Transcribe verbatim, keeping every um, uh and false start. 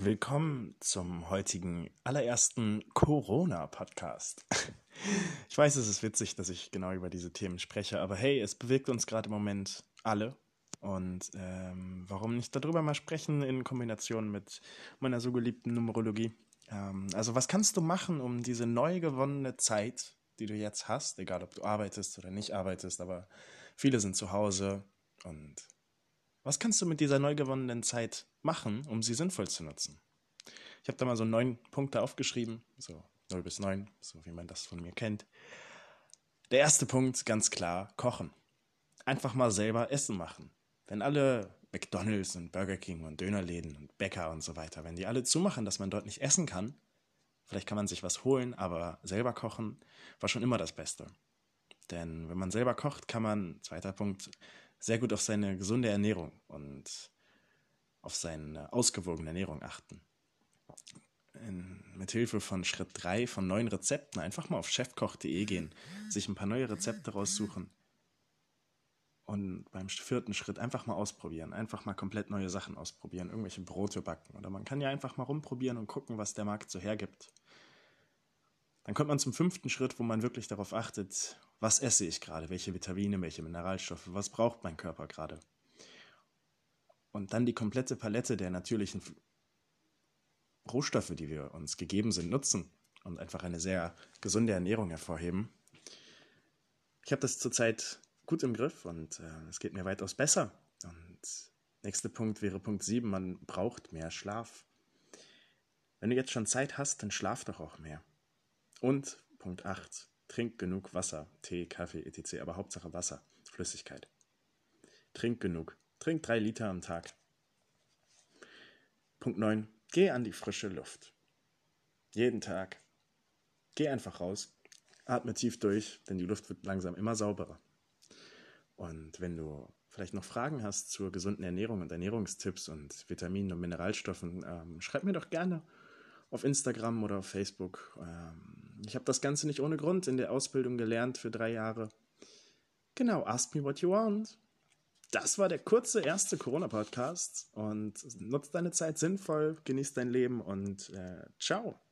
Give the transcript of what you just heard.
Willkommen zum heutigen allerersten Corona-Podcast. Ich weiß, es ist witzig, dass ich genau über diese Themen spreche, aber hey, es bewegt uns gerade im Moment alle. Und ähm, warum nicht darüber mal sprechen in Kombination mit meiner so geliebten Numerologie? Ähm, also was kannst du machen, um diese neu gewonnene Zeit, die du jetzt hast, egal ob du arbeitest oder nicht arbeitest, aber viele sind zu Hause und was kannst du mit dieser neu gewonnenen Zeit machen, um sie sinnvoll zu nutzen? Ich habe da mal so neun Punkte aufgeschrieben, so null bis neun, so wie man das von mir kennt. Der erste Punkt, ganz klar, kochen. Einfach mal selber Essen machen. Wenn alle McDonald's und Burger King und Dönerläden und Bäcker und so weiter, wenn die alle zumachen, dass man dort nicht essen kann, vielleicht kann man sich was holen, aber selber kochen war schon immer das Beste. Denn wenn man selber kocht, kann man, zweiter Punkt, sehr gut auf seine gesunde Ernährung und auf seine ausgewogene Ernährung achten. In, mit Hilfe von Schritt drei von neuen Rezepten einfach mal auf chefkoch punkt de gehen, sich ein paar neue Rezepte raussuchen und beim vierten Schritt einfach mal ausprobieren, einfach mal komplett neue Sachen ausprobieren, irgendwelche Brote backen oder man kann ja einfach mal rumprobieren und gucken, was der Markt so hergibt. Dann kommt man zum fünften Schritt, wo man wirklich darauf achtet, was esse ich gerade, welche Vitamine, welche Mineralstoffe, was braucht mein Körper gerade. Und dann die komplette Palette der natürlichen Rohstoffe, die wir uns gegeben sind, nutzen und einfach eine sehr gesunde Ernährung hervorheben. Ich habe das zurzeit gut im Griff und äh, es geht mir weitaus besser. Und nächster Punkt wäre Punkt sieben, man braucht mehr Schlaf. Wenn du jetzt schon Zeit hast, dann schlaf doch auch mehr. Und Punkt acht, trink genug Wasser, Tee, Kaffee, et cetera, aber Hauptsache Wasser, Flüssigkeit. Trink genug, trink drei Liter am Tag. Punkt neun, geh an die frische Luft. Jeden Tag. Geh einfach raus, atme tief durch, denn die Luft wird langsam immer sauberer. Und wenn du vielleicht noch Fragen hast zur gesunden Ernährung und Ernährungstipps und Vitaminen und Mineralstoffen, ähm, schreib mir doch gerne auf Instagram oder auf Facebook. Ähm, ich habe das Ganze nicht ohne Grund in der Ausbildung gelernt für drei Jahre. Genau, ask me what you want. Das war der kurze erste Corona-Podcast und nutzt deine Zeit sinnvoll, genieß dein Leben und äh, ciao.